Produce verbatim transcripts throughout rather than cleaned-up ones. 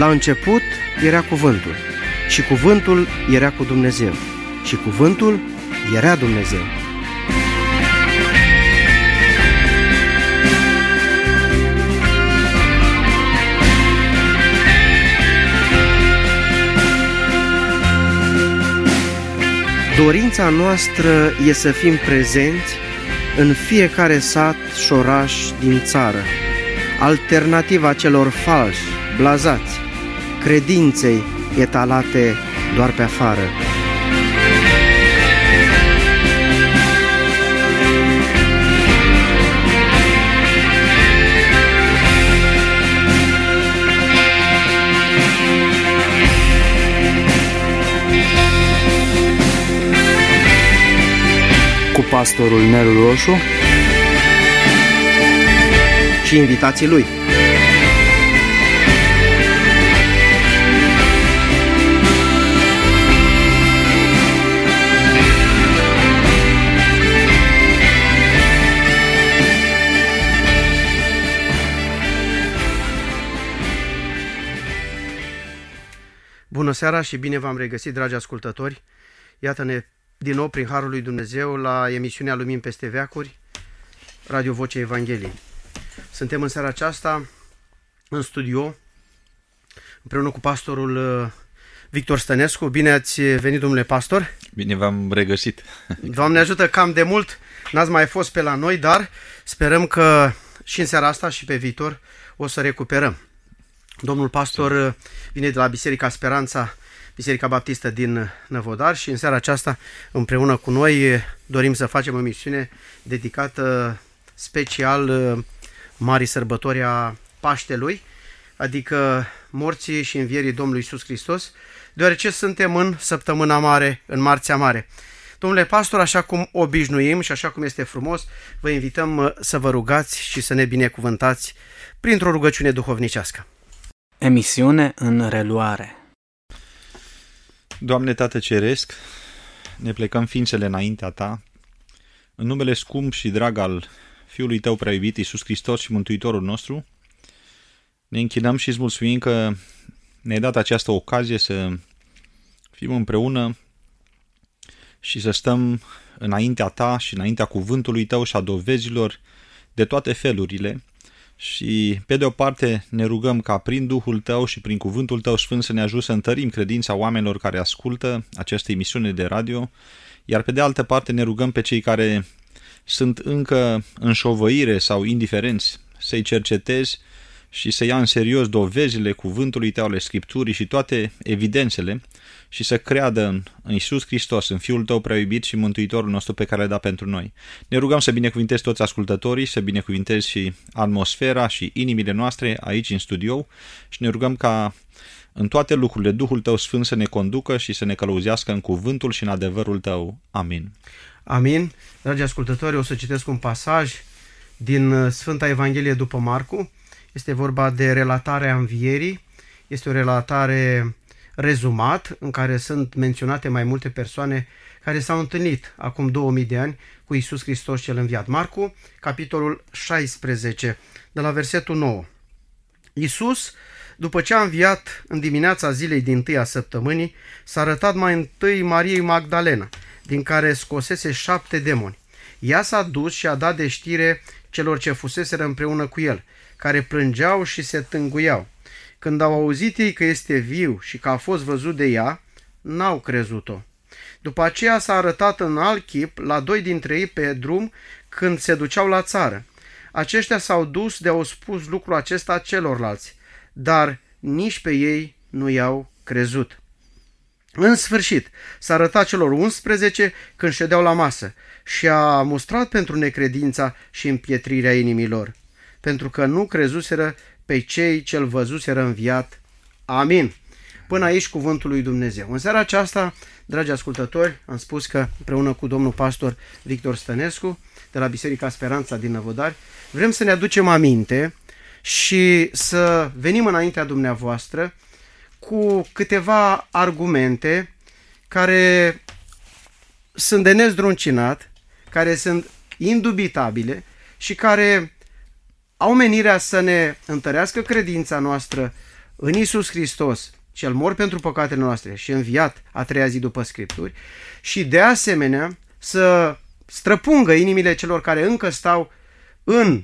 La început era cuvântul și cuvântul era cu Dumnezeu și cuvântul era Dumnezeu. Dorința noastră e să fim prezenți în fiecare sat și oraș din țară, alternativa celor falși, blazați, credinței etalate doar pe afară. Cu pastorul Nelu Roșu și invitații lui. Bună seara și bine v-am regăsit, dragi ascultători. Iată-ne din nou prin Harul lui Dumnezeu la emisiunea Lumini peste veacuri, Radio Vocea Evangheliei. Suntem în seara aceasta în studio împreună cu pastorul Victor Stănescu. Bine ați venit, domnule pastor. Bine v-am regăsit. Doamne ajută, cam de mult n-ați mai fost pe la noi, dar sperăm că și în seara asta și pe viitor o să recuperăm. Domnul pastor vine de la Biserica Speranța, Biserica Baptistă din Năvodar, și în seara aceasta împreună cu noi dorim să facem o emisiune dedicată special marii sărbători a Paștelui, adică morții și învierii Domnului Iisus Hristos, deoarece suntem în săptămâna mare, în Marțea Mare. Domnule pastor, așa cum obișnuim și așa cum este frumos, vă invităm să vă rugați și să ne binecuvântați printr-o rugăciune duhovnicească. Emisiune în reluare. Doamne Tată Ceresc, ne plecăm ființele înaintea Ta, în numele scump și drag al Fiului Tău prea iubit, Iisus Hristos și Mântuitorul nostru, ne închinăm și îți mulțumim că ne-ai dat această ocazie să fim împreună și să stăm înaintea Ta și înaintea cuvântului Tău și a dovezilor de toate felurile. Și pe de o parte ne rugăm ca prin Duhul Tău și prin cuvântul Tău Sfânt să ne ajute să întărim credința oamenilor care ascultă această emisiune de radio, iar pe de altă parte ne rugăm pe cei care sunt încă în șovăire sau indiferenți să-i cercetezi și să ia în serios dovezile cuvântului Tău, ale Scripturii și toate evidențele și să creadă în, în Iisus Hristos, în Fiul Tău prea iubit și Mântuitorul nostru pe care l-a dat pentru noi. Ne rugăm să binecuvintezi toți ascultătorii, să binecuvintezi și atmosfera și inimile noastre aici în studio și ne rugăm ca în toate lucrurile Duhul Tău Sfânt să ne conducă și să ne călăuzească în cuvântul și în adevărul Tău. Amin. Amin. Dragi ascultători, o să citesc un pasaj din Sfânta Evanghelie după Marcu. Este vorba de relatarea învierii. Este o relatare rezumat în care sunt menționate mai multe persoane care s-au întâlnit acum două mii de ani cu Iisus Hristos cel înviat. Marcu, capitolul șaisprezece, de la versetul nouă. Iisus, după ce a înviat în dimineața zilei dintâi a săptămânii, s-a arătat mai întâi Mariei Magdalena, din care scosese șapte demoni. Ea s-a dus și a dat de știre celor ce fuseseră împreună cu el, care plângeau și se tânguiau. Când au auzit ei că este viu și că a fost văzut de ea, n-au crezut-o. După aceea s-a arătat în alt chip la doi dintre ei pe drum când se duceau la țară. Aceștia s-au dus de au spus lucrul acesta celorlalți, dar nici pe ei nu i-au crezut. În sfârșit, s-a arătat celor unsprezece când ședeau la masă și a mustrat pentru necredința și împietrirea inimilor, pentru că nu crezuseră pe cei ce-l văzuseră înviat. Amin. Până aici cuvântul lui Dumnezeu. În seara aceasta, dragi ascultători, am spus că împreună cu domnul pastor Victor Stănescu de la Biserica Speranța din Năvodari, vrem să ne aducem aminte și să venim înaintea dumneavoastră cu câteva argumente care sunt de nezdruncinat, care sunt indubitabile și care au menirea să ne întărească credința noastră în Iisus Hristos, cel mort pentru păcatele noastre și înviat a treia zi după Scripturi, și de asemenea să străpungă inimile celor care încă stau în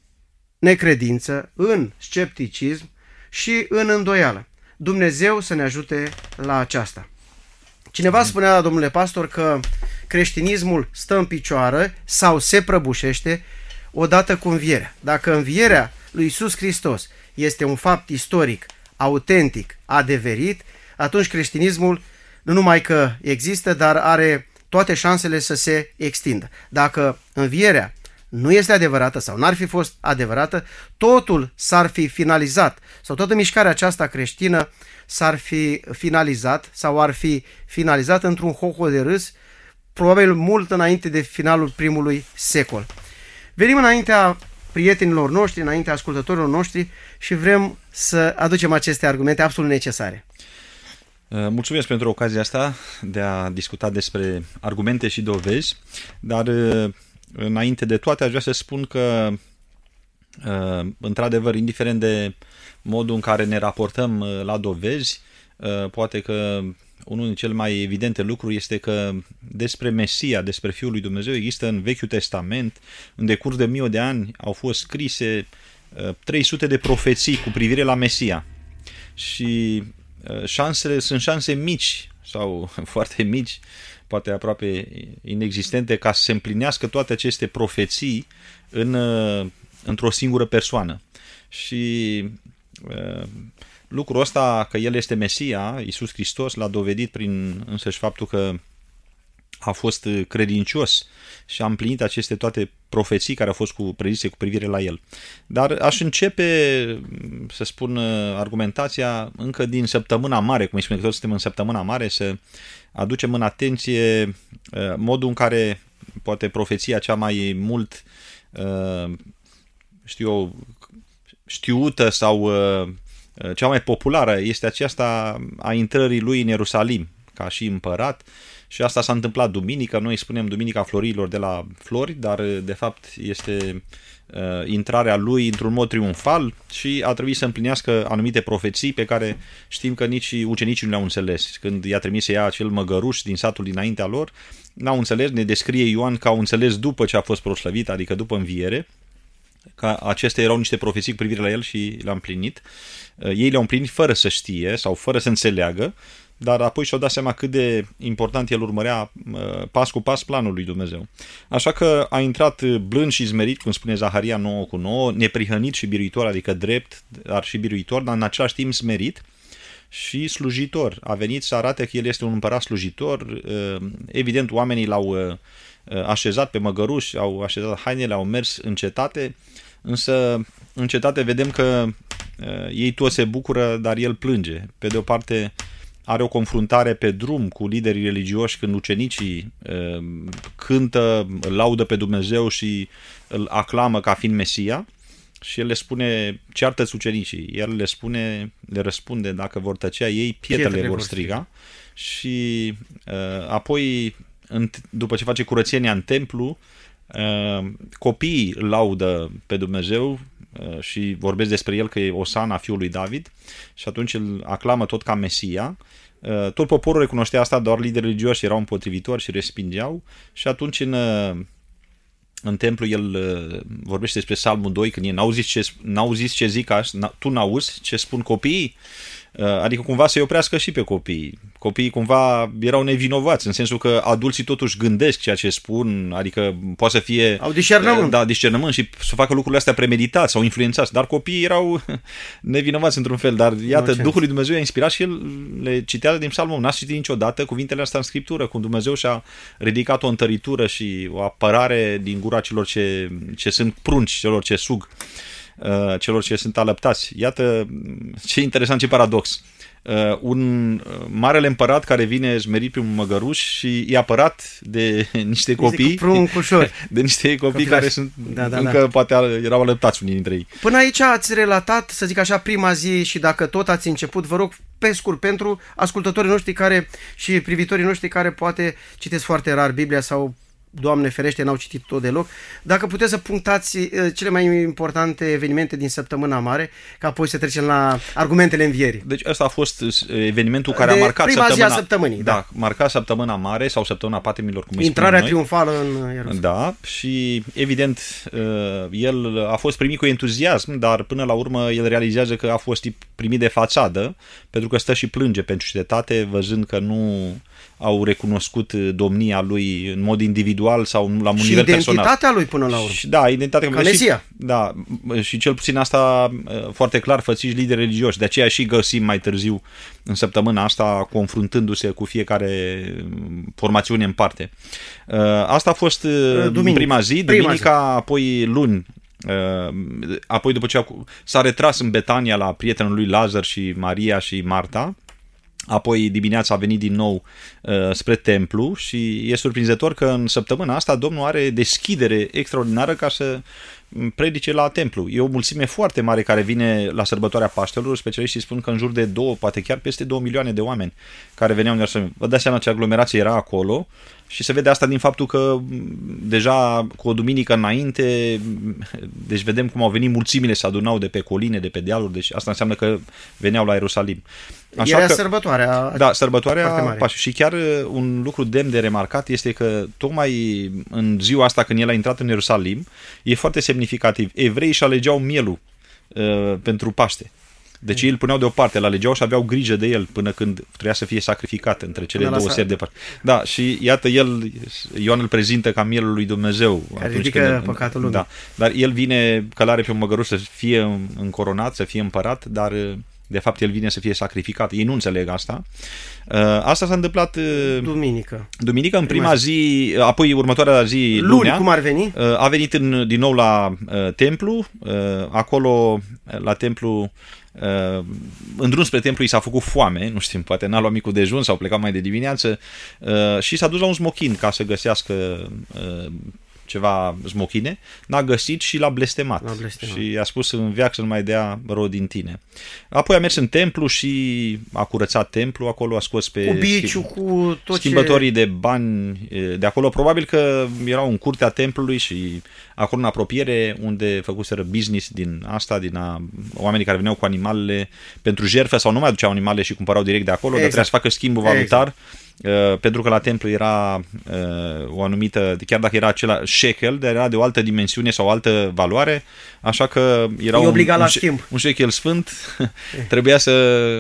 necredință, în scepticism și în îndoială. Dumnezeu să ne ajute la aceasta. Cineva spunea la domnule pastor că creștinismul stă în picioară sau se prăbușește odată cu învierea. Dacă învierea lui Iisus Hristos este un fapt istoric, autentic, adeverit, atunci creștinismul nu numai că există, dar are toate șansele să se extindă. Dacă învierea nu este adevărată sau n-ar fi fost adevărată, totul s-ar fi finalizat sau toată mișcarea aceasta creștină s-ar fi finalizat sau ar fi finalizat într-un hoho de râs, probabil mult înainte de finalul primului secol. Venim înaintea prietenilor noștri, înaintea ascultătorilor noștri și vrem să aducem aceste argumente absolut necesare. Mulțumesc pentru ocazia asta de a discuta despre argumente și dovezi, dar înainte de toate aș vrea să spun că, într-adevăr, indiferent de modul în care ne raportăm la dovezi, poate că unul din cele mai evidente lucruri este că despre Mesia, despre Fiul lui Dumnezeu, există în Vechiul Testament, în decurs de mii de ani, au fost scrise trei sute de profeții cu privire la Mesia. Și șansele sunt șanse mici sau foarte mici, poate aproape inexistente, ca să se împlinească toate aceste profeții în, într-o singură persoană. Și uh, lucrul ăsta, că El este Mesia, Iisus Hristos, l-a dovedit prin însăși faptul că a fost credincios și a împlinit aceste toate profeții care au fost cu predise cu privire la El. Dar aș începe, să spun, argumentația încă din săptămâna mare, cum îi spune că toți suntem în săptămâna mare, să aducem în atenție modul în care poate profeția cea mai mult știu eu, știută sau cea mai populară este aceasta a intrării lui în Ierusalim ca și împărat. Și asta s-a întâmplat duminică, noi spunem Duminica Florilor de la flori, dar de fapt este uh, intrarea lui într-un mod triumfal și a trebuit să împlinească anumite profeții pe care știm că nici ucenicii nu le-au înțeles. Când i-a trimis să ia acel măgăruș din satul dinaintea lor, n-au înțeles, ne descrie Ioan că au înțeles după ce a fost proslăvit, adică după înviere, că acestea erau niște profeții cu privire la el și le-a împlinit. Uh, ei le-au împlinit fără să știe sau fără să înțeleagă, dar apoi și-au dat seama cât de important el urmărea pas cu pas planul lui Dumnezeu. Așa că a intrat blând și zmerit, cum spune Zaharia nouă cu nouă, neprihănit și biruitor, adică drept, dar și biruitor, dar în același timp smerit și slujitor. A venit să arate că el este un împărat slujitor. Evident, oamenii l-au așezat pe măgăruși, au așezat hainele, au mers în cetate, însă în cetate vedem că ei toți se bucură, dar el plânge. Pe de o parte, are o confruntare pe drum cu liderii religioși când ucenicii uh, cântă, îl laudă pe Dumnezeu și îl aclamă ca fiind Mesia și el le spune, ceartă-ți ucenicii. El le spune, le răspunde, dacă vor tăcea ei, pietrele, pietrele vor striga. Și uh, apoi, în, după ce face curățenia în templu, uh, copiii îl laudă pe Dumnezeu uh, și vorbesc despre el că e Osana, fiul lui David, și atunci îl aclamă tot ca Mesia. Tot poporul recunoștea asta, doar liderii religioși erau împotrivitori și respingeau și atunci în, în templu el vorbește despre Psalmul doi, când ei n-au zis ce, n-au zis ce zic, tu n-auzi ce spun copiii, adică cumva să-i oprească și pe copii. Copiii cumva erau nevinovați, în sensul că adulții totuși gândesc ceea ce spun, adică poate să fie... Au discernământ. Da, discernământ și să facă lucrurile astea premeditați sau influențați, dar copiii erau nevinovați într-un fel. Dar iată, Duhul lui Dumnezeu i-a inspirat și el le citea din Psalmul. N-ați citit niciodată cuvintele astea în Scriptură, cum Dumnezeu și-a ridicat o întăritură și o apărare din gura celor ce, ce sunt prunci, celor ce sug, celor ce sunt alăptați. Iată ce interesant, ce paradox. Uh, un marele împărat care vine smerit pe un măgăruș și e apărat de niște copii, de niște copii care sunt da, da, încă da. poate erau alăptați unii dintre ei. Până aici ați relatat, să zic așa, prima zi și dacă tot ați început, vă rog pe scurt, pentru ascultătorii noștri care și privitorii noștri care poate citesc foarte rar Biblia sau Doamne ferește, n-au citit tot deloc. Dacă puteți să punctați cele mai importante evenimente din Săptămâna Mare, ca apoi să trecem la argumentele învierii. Deci ăsta a fost evenimentul care de a marcat prima săptămâna, zi a săptămânii. Da, da, marca Săptămâna Mare sau Săptămâna Patimilor, cum îi Intrarea spunem noi. triumfală în Ierusalim. Da, și evident el a fost primit cu entuziasm, dar până la urmă el realizează că a fost primit de fațadă, pentru că stă și plânge pentru cetate, văzând că nu au recunoscut domnia lui în mod individual sau la un și nivel personal. Și identitatea lui până la urmă. Și, da, identitatea. Ca Mesia. Și, da, și cel puțin asta foarte clar fățiși lideri religioși. De aceea și găsim mai târziu în săptămâna asta confruntându-se cu fiecare formațiune în parte. Asta a fost Duminic. prima zi, prima duminica, zi. apoi luni. Apoi după ce s-a retras în Betania la prietenul lui Lazar și Maria și Marta, apoi dimineața a venit din nou uh, spre templu și e surprinzător că în săptămâna asta Domnul are deschidere extraordinară ca să predice la templu. E o mulțime foarte mare care vine la sărbătoarea Paștelor, specialiștii spun că în jur de două, poate chiar peste două milioane de oameni care veneau în Ierusalim. Vă dați seama ce aglomerație era acolo și se vede asta din faptul că deja cu o duminică înainte, deci vedem cum au venit mulțimile, se adunau de pe coline, de pe dealuri, deci asta înseamnă că veneau la Ierusalim. Așa era că, sărbătoarea. Da, sărbătoarea Paștelor. Și chiar un lucru demn de remarcat este că tocmai în ziua asta când el a intrat în Ierusalim, e foarte semnificativ. Evreii își alegeau mielul uh, pentru Paște. Deci ei îl puneau deoparte, îl alegeau și aveau grijă de el până când trebuia să fie sacrificat între cele până două seri de Paște. Da, și iată el, Ioan îl prezintă ca mielul lui Dumnezeu. Care ridică păcatul lumii. Da, dar el vine călare pe un măgăruș să fie încoronat, să fie împărat, dar de fapt el vine să fie sacrificat. Ei nu înțeleg asta. Asta s-a întâmplat duminică. Duminică, în prima, prima zi, zi, apoi următoarea zi, luni, lunea, cum ar veni? A venit în, din nou la uh, templu. Uh, acolo, la templu, uh, în drum spre templu i s-a făcut foame, nu știm, poate n-a luat micul dejun sau plecat mai de dimineață uh, și s-a dus la un smochin ca să găsească uh, ceva smochine, n-a găsit și l-a blestemat. L-a blestemat. Și i-a spus în veac să nu mai dea rod din tine. Apoi a mers în templu și a curățat templu, acolo a scos pe cu biciu, cu tot schimbătorii ce... de bani de acolo. Probabil că erau în curtea templului și acolo în apropiere unde făcuseră business din asta, din a, oamenii care veneau cu animalele pentru jertfă sau nu mai aduceau animale și cumpărau direct de acolo, exact. Dar trebuia să facă schimbul valutar. Exact. Uh, pentru că la templu era uh, o anumită, chiar dacă era acela shekel, dar era de o altă dimensiune sau o altă valoare, așa că era un, un, un, schimb. un shekel sfânt, trebuia să,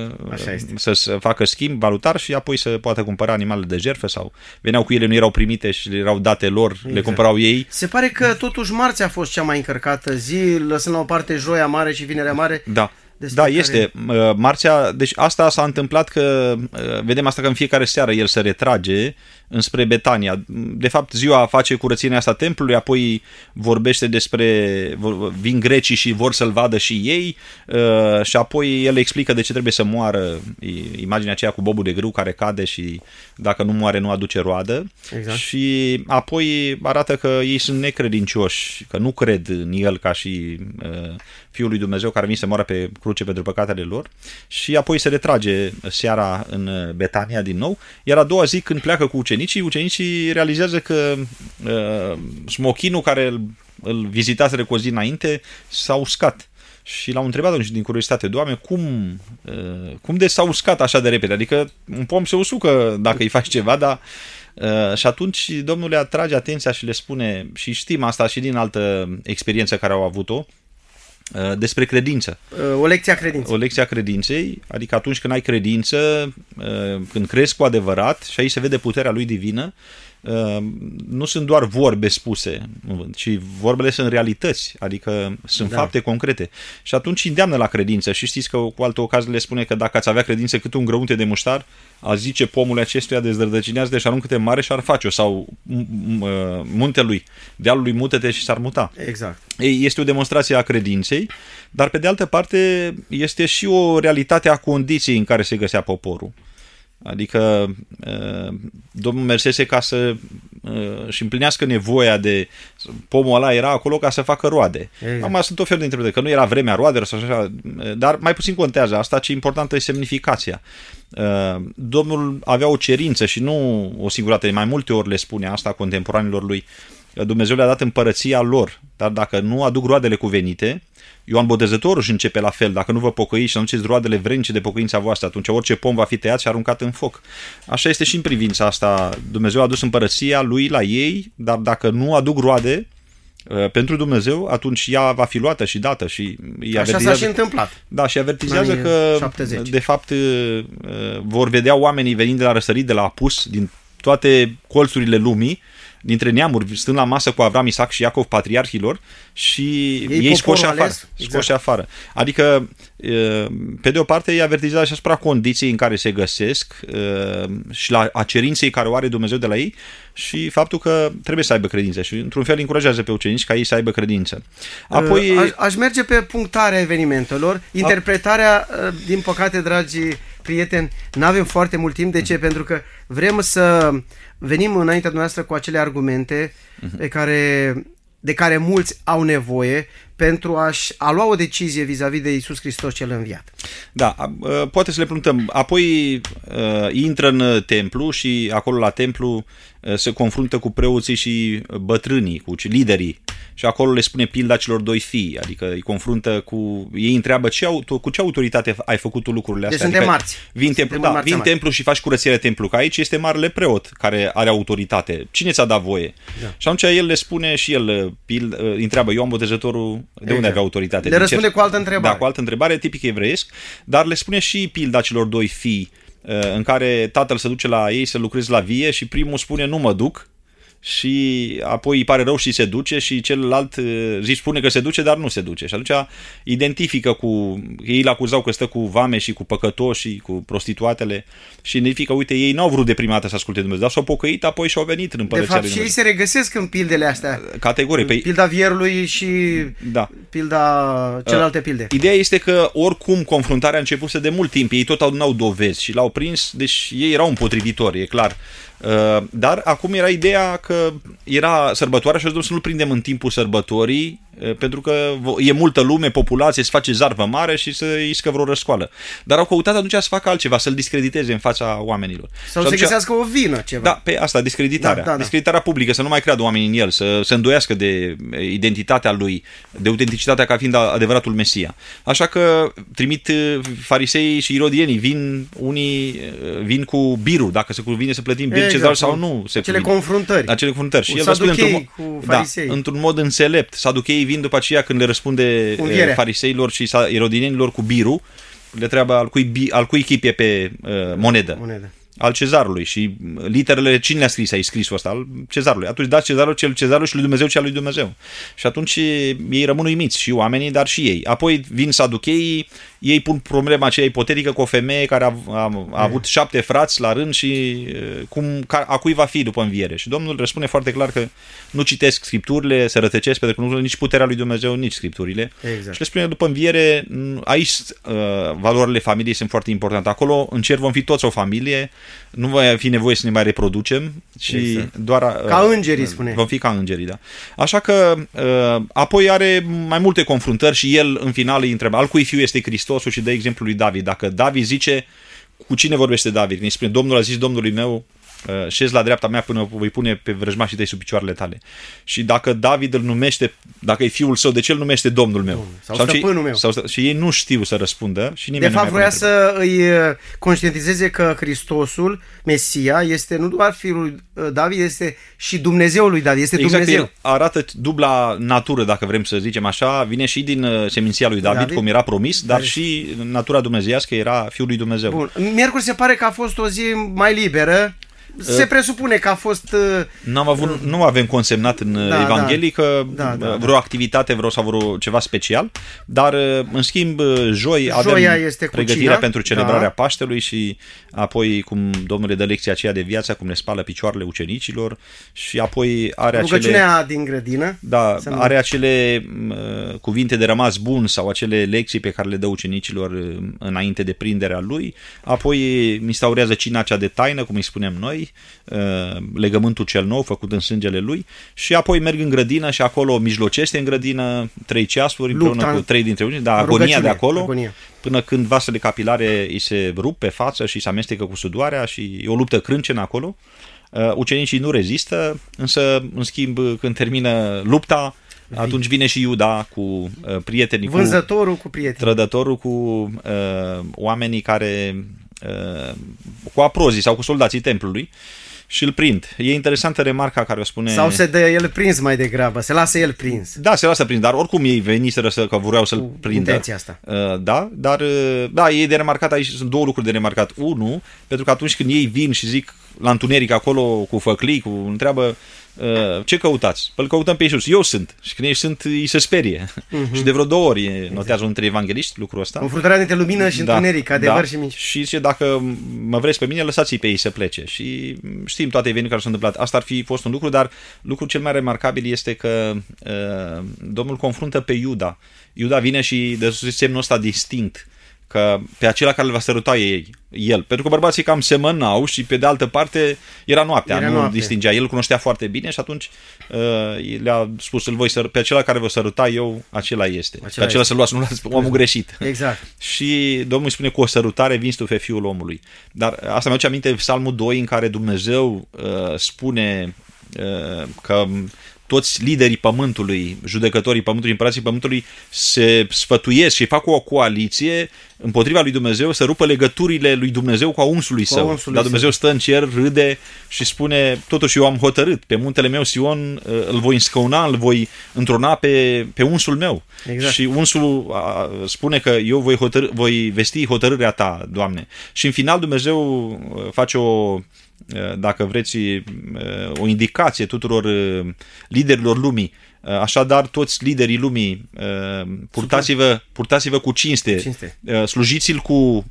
să, să facă schimb valutar și apoi să poată cumpăra animale de jertfă sau veneau cu ele, nu erau primite și le erau date lor, exact. Le cumpărau ei. Se pare că totuși marțea a fost cea mai încărcată zi, lăsând la o parte joia mare și vinerea mare. Da. Da, care... este. Marțea, deci asta s-a întâmplat că, vedem asta că în fiecare seară el se retrage înspre Betania. De fapt, ziua face curățenia asta templului, apoi vorbește despre, vin grecii și vor să-l vadă și ei și apoi el explică de ce trebuie să moară, imaginea aceea cu bobul de grâu care cade și dacă nu moare nu aduce roadă. Exact. Și apoi arată că ei sunt necredincioși, că nu cred în el ca și Fiul lui Dumnezeu care vine să moară pe cruce pentru păcatele lor și apoi se retrage seara în Betania din nou, iar a doua zi când pleacă cu ucenicii, ucenicii realizează că uh, smochinul care îl, îl vizitaseră cu o zi înainte s-a uscat. Și l-au întrebat atunci din curiozitate, Doamne, cum, uh, cum de s-a uscat așa de repede? Adică un pom se usucă dacă îi faci ceva, dar Uh, și atunci Domnul le atrage atenția și le spune, și știm asta și din altă experiență care au avut-o, despre credință. O lecție a credinței. O lecție a credinței, adică atunci când ai credință, când crezi cu adevărat și aici se vede puterea lui divină, nu sunt doar vorbe spuse, ci vorbele sunt realități, adică sunt da. fapte concrete. Și atunci îndeamnă la credință. Și știți că cu altă ocazie le spune că dacă ați avea credință cât un grăunte de muștar, a zice pomului acestuia dezrădăcinează și aruncă-te în mare și ar face-o, sau muntelui, dealului mută-te și s-ar muta. Exact. Ei, este o demonstrație a credinței, dar pe de altă parte este și o realitate a condiției în care se găsea poporul. Adică Domnul mersese ca să și împlinească nevoia de... Pomul ăla era acolo ca să facă roade. Exact. Acum sunt tot felul de interpretări, că nu era vremea roadelor sau așa, dar mai puțin contează. Asta ce importantă e semnificația. Domnul avea o cerință și nu o singurată, de mai multe ori le spune asta contemporanilor lui. Dumnezeu le-a dat împărăția lor, dar dacă nu aduc roadele cuvenite, Ioan Botezătorul își începe la fel, dacă nu vă pocăiți și nu aduceți roadele vrednice de pocăința voastră, atunci orice pom va fi tăiat și aruncat în foc. Așa este și în privința asta. Dumnezeu a adus împărăția lui la ei, dar dacă nu aduc roade uh, pentru Dumnezeu, atunci ea va fi luată și dată. Și așa s-a și întâmplat. Da, și avertizează că șaptezeci. De fapt uh, vor vedea oamenii venind de la răsărit, de la apus, din toate colțurile lumii, dintre neamuri, stând la masă cu Avram, Isaac și Iacov, patriarhilor, și ei, ei scoși afară, ales, exact. scoși afară. Adică, pe de o parte, îi avertizează și asupra condiției în care se găsesc și la a cerinței care o are Dumnezeu de la ei și faptul că trebuie să aibă credință și, într-un fel, încurajează pe ucenici ca ei să aibă credință. Apoi... Aș, aș merge pe punctarea evenimentelor. Interpretarea, a... din păcate, dragi prieteni, nu avem foarte mult timp. De ce? Mm. Pentru că vrem să venim înaintea noastră cu acele argumente mm-hmm. pe care, de care mulți au nevoie pentru a-și, a lua o decizie vis-a-vis de Iisus Hristos cel înviat. Da, poate să le plântăm. Apoi intră în templu și acolo la templu se confruntă cu preoții și bătrânii, cu liderii. Și acolo le spune pilda celor doi fii, adică îi confruntă cu... Ei întreabă ce, cu ce autoritate ai făcut tu lucrurile astea. Deci adică suntem marți. Vin templu, da, marți vin templu și faci curăția templu, că aici este marele preot care are autoritate. Cine ți-a dat voie? Da. Și atunci el le spune și el pil, îi întreabă Ioan Botezătorul de exact. Unde avea autoritate. Le răspunde cer... cu altă întrebare. Da, cu altă întrebare, tipic evreiesc, dar le spune și pilda celor doi fii în care tatăl se duce la ei să lucreze la vie și primul spune nu mă duc și apoi îi pare rău și se duce și celălalt zi spune că se duce, dar nu se duce. Și atunci identifică cu... Ei l-acuzau că stă cu vame și cu păcătoși și cu prostituatele și identifică, uite, ei n-au vrut de prima dată să asculte Dumnezeu, dar s-au pocăit, apoi și-au venit în împărăția lui Dumnezeu. De fapt, și ei se regăsesc în pildele astea. Categoric. Pe... Pilda vierului și da. pilda celelalte pilde. Ideea este că oricum confruntarea a începuse de mult timp. Ei tot n-au dovezi și l-au prins, deci ei erau împotrivitori, e clar. Dar acum era ideea că era sărbătoarea și o să nu-l prindem în timpul sărbătorii, pentru că e multă lume, populație, se face zarvă mare și să iscă vreo răscoală. Dar au căutat atunci să facă altceva, să-l discrediteze în fața oamenilor. Sau să găsească o vină ceva. Da, pe asta, discreditarea. Da, da, discreditarea da. publică, să nu mai creadă oamenii în el, să se îndoiască de identitatea lui, de autenticitatea ca fiind adevăratul Mesia. Așa că trimit fariseii și irodienii, vin unii vin cu birul, dacă se cuvine să plătim bir exact, cezar sau nu. Se acele cuvine. confruntări. Acele confruntări. Și el răspunde într-un, cu da, într-un mod înțelept. Saducheii vin după aceea când le răspunde Unghierea. fariseilor și irodinenilor cu birul, le treabă al cui, al cui chip e pe uh, monedă. monedă. Al cezarului și literele, cine le-a scris aici scrisul ăsta? Al cezarului. Atunci dați cezarul cel cezarului și lui Dumnezeu cel lui Dumnezeu. Și atunci ei rămân uimiți, și oamenii, dar și ei. Apoi vin saducheii, ei pun problema aceea ipotetică cu o femeie care a, a, a avut șapte frați la rând și cum, a cui va fi după înviere. Și Domnul răspunde foarte clar că nu citesc scripturile, se rătăcesc, pentru că nu nici puterea lui Dumnezeu, nici scripturile. Exact. Și le spune după înviere, aici uh, valorile familiei sunt foarte importante. Acolo în cer vom fi toți o familie, nu va fi nevoie să ne mai reproducem și exact. doar... Uh, ca îngerii, spune. Vom fi ca îngerii, da. Așa că uh, apoi are mai multe confruntări și el în final îi întreabă, al cui fiu este Hristosul, și dă exemplul lui David. Dacă David zice, cu cine vorbește David? Ne spune, Domnul a zis Domnului meu, șezi la dreapta mea până voi pune pe vrăjmașii tăi sub picioarele tale. Și dacă David îl numește, dacă e fiul său, de ce îl numește Domnul meu? Domnul. Sau, sau stăpânul meu. Sau, și ei nu știu să răspundă. Și nimeni de fapt vrea să îi conștientizeze că Hristosul, Mesia, este nu doar fiul David, este și Dumnezeul lui David, este exact, Dumnezeu. Arată dubla natură, dacă vrem să zicem așa, vine și din seminția lui David, David? cum era promis, dar David. și natura dumnezeiască, era fiul lui Dumnezeu. Bun. Miercuri se pare că a fost o zi mai liberă. Se presupune că a fost... N-am avut, nu avem consemnat în da, evanghelică da, da, da, vreo activitate vreo sau vreo ceva special, dar în schimb joi Joia avem este pregătirea cucina, pentru celebrarea da. Paștelui și apoi cum Domnul le dă lecția aceea de viață, cum le spală picioarele ucenicilor și apoi are rugăciunea acele... din grădină. Da, are acele uh, cuvinte de rămas bun sau acele lecții pe care le dă ucenicilor uh, înainte de prinderea lui, apoi instaurează cina cea de taină, cum îi spunem noi, Sinai, legământul cel nou făcut în sângele lui, și apoi merg în grădină și acolo mijlocește în grădină trei ceasuri împreună Lupta, cu trei dintre unii, dar agonia de acolo, agonia. Până când vasele capilare îi se rup pe față și se amestecă cu sudoarea și e o luptă crâncenă acolo. Ucenicii nu rezistă, însă, în schimb, când termină lupta, atunci vine și Iuda cu uh, prietenii, vânzătorul cu, cu prietenii, trădătorul cu uh, oamenii care, uh, cu aprozii sau cu soldații templului, și îl prind. E interesantă remarca care o spune... Sau se dă el prins mai degrabă, se lasă el prins. Da, se lasă prins, dar oricum ei veniseră să, că vreau să-l cu prindă. intenția asta. Uh, da, dar uh, da, e de remarcat aici, sunt două lucruri de remarcat. Unu, pentru că atunci când ei vin și zic la întuneric acolo cu făclii, cu întreabă uh, ce căutați? Păi îl căutăm pe Iisus. Eu sunt. Și când ei sunt, îi se sperie. Uh-huh. Și de vreo două ori notează exact. Unul dintre evangeliști lucrul ăsta. Înfruntarea dintre lumină și da, întuneric, adevăr da. și mici. Și zice, dacă mă vreți pe mine, lăsați-i pe ei să plece. Și știm toate evenimentele care s-au întâmplat. Asta ar fi fost un lucru, dar lucrul cel mai remarcabil este că uh, Domnul confruntă pe Iuda. Iuda vine și dă semnul ăsta distinct, că pe acela care îl va săruta ei, el. Pentru că bărbații cam semănau și pe de altă parte era noaptea, era nu noapte. Distingea. El cunoștea foarte bine și atunci uh, le-a spus, îl voi săr- pe acela care vă săruta eu, acela este. Acela pe acela să-l luați, nu luați omul greșit. Exact. Și Domnul îi spune, cu o sărutare vinzi tu pe fiul omului. Dar asta mi-aduce aminte Psalmul doi, în care Dumnezeu uh, spune uh, că toți liderii pământului, judecătorii pământului, împărații pământului se sfătuiesc și fac o coaliție împotriva lui Dumnezeu să rupă legăturile lui Dumnezeu cu a unsului său. Unsul Dar Dumnezeu stă în cer, râde și spune, totuși eu am hotărât, pe muntele meu Sion îl voi înscăuna, îl voi întrona pe, pe unsul meu. Exact. Și unsul spune că eu voi, hotăr- voi vesti hotărârea ta, Doamne. Și în final Dumnezeu face o, dacă vreți, o indicație tuturor liderilor lumii. Așadar, toți liderii lumii, purtați-vă, purtați-vă cu cinste, cinste. Slujiți-l cu,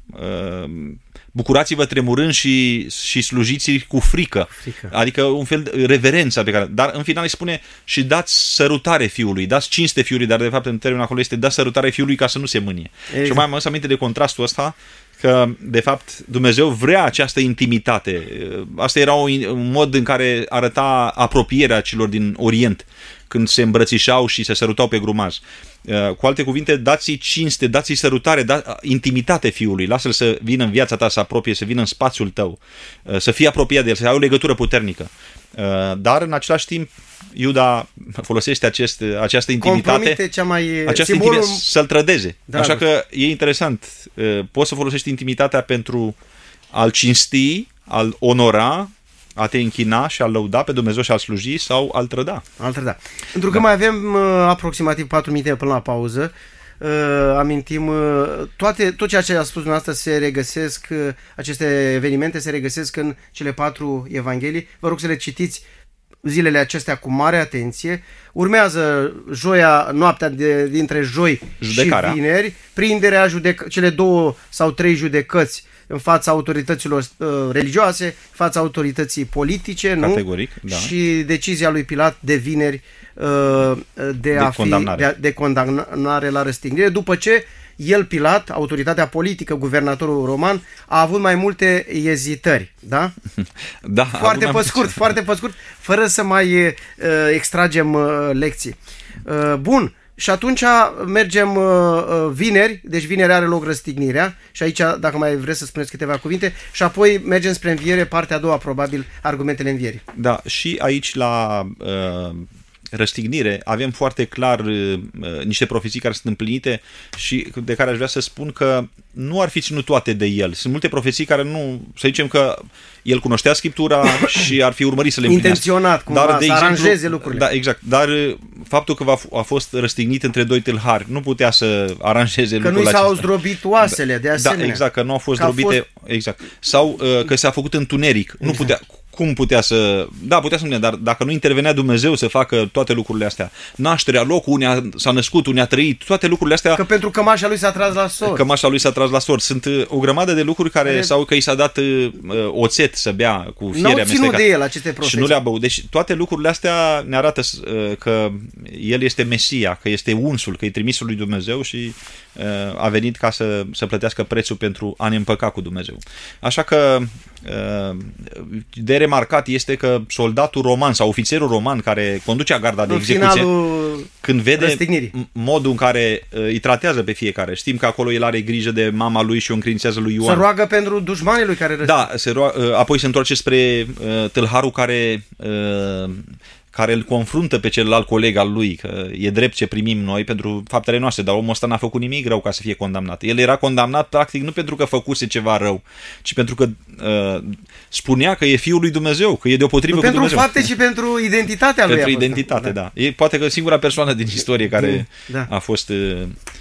bucurați-vă tremurând și, și slujiți-l cu frică. frică. Adică un fel de reverență pe care, dar în final îi spune și dați sărutare fiului, dați cinste fiului, dar de fapt în termenul acolo este dați sărutare fiului ca să nu se mânie. Exact. Și mai am aminte de contrastul ăsta, că, de fapt, Dumnezeu vrea această intimitate. Asta era un mod în care arăta apropierea celor din Orient, când se îmbrățișau și se sărutau pe grumaz. Cu alte cuvinte, dați-i cinste, dați-i sărutare, da, intimitate fiului, lasă-l să vină în viața ta, să apropie, să vină în spațiul tău, să fie apropiat de el, să ai o legătură puternică. Dar, în același timp, Iuda folosește acest, această intimitate, cea mai această simbolul... intimitate să-l trădeze. Dragoste. Așa că e interesant. Poți să folosești intimitatea pentru a-l cinsti, a-l onora, a te închina și a-l lăuda pe Dumnezeu și a-l sluji sau a-l trăda. A-l trăda. Pentru că da. mai avem uh, aproximativ patru minute până la pauză. Uh, amintim, uh, toate, tot ceea ce a spus dumneavoastră se regăsesc, uh, aceste evenimente se regăsesc în cele patru evanghelii. Vă rog să le citiți zilele acestea cu mare atenție. Urmează joia, noaptea de, dintre joi Judecarea. și vineri, prinderea, judec- cele două sau trei judecăți în fața autorităților uh, religioase, în fața autorității politice, Categoric, nu? Da. Și decizia lui Pilat de vineri uh, de, de, a condamnare. Fi, de, de condamnare la răstignire, după ce el, Pilat, autoritatea politică, guvernatorul roman, a avut mai multe ezitări, da? Da. Foarte pe scurt, foarte pe scurt, fără să mai uh, extragem uh, lecții. Uh, bun. Și atunci mergem uh, vineri, deci vineri are loc răstignirea și aici, dacă mai vreți să spuneți câteva cuvinte, și apoi mergem spre înviere, partea a doua, probabil, argumentele învierii. Da, și aici la uh, răstignire avem foarte clar uh, niște profeții care sunt împlinite și de care aș vrea să spun că nu ar fi ținut toate de el. Sunt multe profeții care nu, să zicem că el cunoștea Scriptura și ar fi urmărit să le împlinească. Intenționat, cumva, dar, de să exemplu, aranjeze lucrurile. Da, exact. Dar faptul că a fost răstignit între doi tâlhari nu putea să aranjeze că lucrul acesta. Că nu i s-au zdrobit oasele, de asemenea. Da, exact, că nu au fost zdrobite, fost... exact. Sau uh, că s-a făcut întuneric. Exact. Nu putea, cum putea să... Da, putea să nu, dar dacă nu intervenea Dumnezeu să facă toate lucrurile astea, nașterea, locul unde s-a născut, unde a trăit, toate lucrurile astea... Că pentru cămașa lui s-a tras la sor. Cămașa lui s-a tras la sor. Sunt uh, o grămadă de lucruri care, care... sau că i s-a dat uh, oțet să bea cu fiere amestecat. N-au ținut de el aceste profeții. Și nu le-a băut. Deci toate lucrurile astea ne arată uh, că el este Mesia, că este unsul, că e trimisul lui Dumnezeu și uh, a venit ca să, să plătească prețul pentru a ne împăca cu Dumnezeu. Așa că uh, de remarcat este că soldatul roman sau ofițerul roman care conducea garda de în execuție, când vede răstignirii. modul în care uh, îi tratează pe fiecare, știm că acolo el are grijă de mama lui și o încredințează lui Ioan. Se roagă pentru dușmanii lui care răstigă. Da, se roagă, uh, apoi se întoarce spre uh, tâlharul care... Uh, care îl confruntă pe celălalt coleg al lui, că e drept ce primim noi pentru faptele noastre, dar omul ăsta n-a făcut nimic rău ca să fie condamnat. El era condamnat practic nu pentru că făcuse ceva rău, ci pentru că uh, spunea că e Fiul lui Dumnezeu, că e deopotrivă cu pentru Dumnezeu. Pentru fapte și pentru identitatea lui. Pentru identitate, da. da. E poate că singura persoană din istorie care da. a fost uh,